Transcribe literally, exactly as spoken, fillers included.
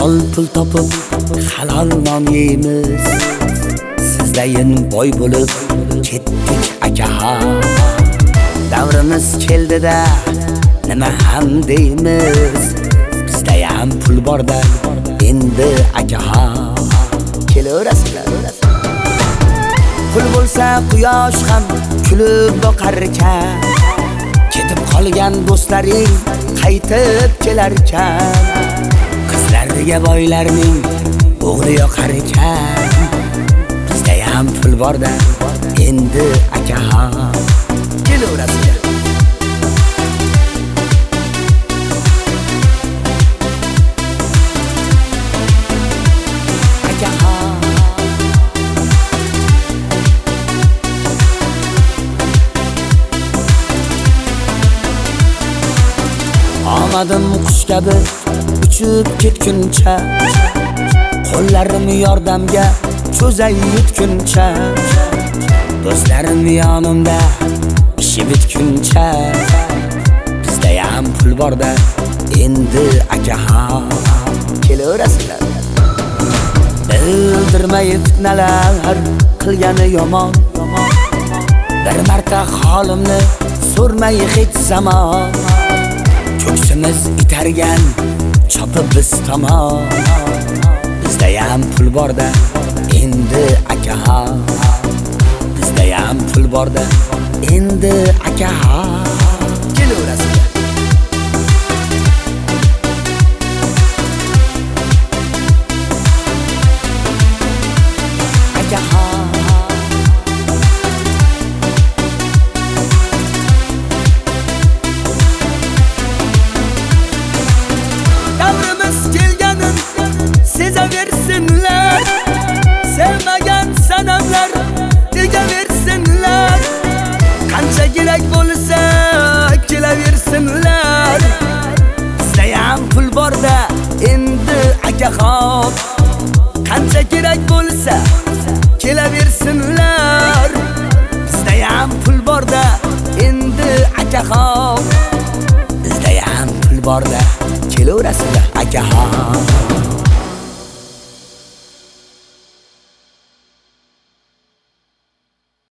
halol pul topib halol non yeymiz. Sizdayin boy bo'lib ketdik akaha. Davrimiz keldida nima ham deymiz. Bizda ham pul borda endi akaha. Kelaverasizlar. Pul bo'lsa quyosh ham kulib boqar ekan. Ketib qolgan do'stlaring qaytib kelar ekan. Qizlarga boylarning o'g'li yoqar ekan. Bizda ham pul borda endi akaha. Kelaverasizlar. Omadim qush kabi uchib ketguncha, qo'llarim yordamga cho'zay yetguncha, do'stlarim yonimda ishi bitguncha, bizda ham pul borda endi akaha. Kelaverasizlar. Bildirmay fitnalar qilgani yomon, bir marta holimni so'rmay hech zamon. Ko'ksimiz itargan chopib biz tomon. Bizda ham pul borda endi akaha. Bizda ham pul borda endi akaha. Kelaverasizlar. Akaha. Sezaversinler, sevmagan sanamlar degaversinler. Qancha kerak bo'lsa kelaversinler. Bizda ham pul borda endi akaha. Qancha kerak bo'lsa kelaversinler. Bizda ham pul borda endi akaha. Bizda ham pul borda kelaverasizlar akaha.